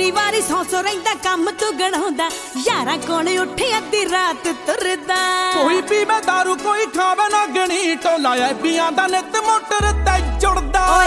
ਕਈ ਵਾਰੀ ਸੌ ਰਹਿੰਦਾ ਕੰਮ ਤੂੰ ਗਣਾਉਂਦਾ ਯਾਰਾਂ ਕੋਲ ਉੱਠ ਅੱਧੀ ਰਾਤ ਤੁਰਦਾ ਕੋਈ ਪੀਵੇ ਦਾਰੂ ਕੋਈ ਖਾਵੇ ਨਾ ਗਣੀ ਟੋਲਾ ਐਬੀਆਂ ਦਾ ਨਿੱਤ ਮੋਟਰ ਤੇ ਜੁੜਦਾ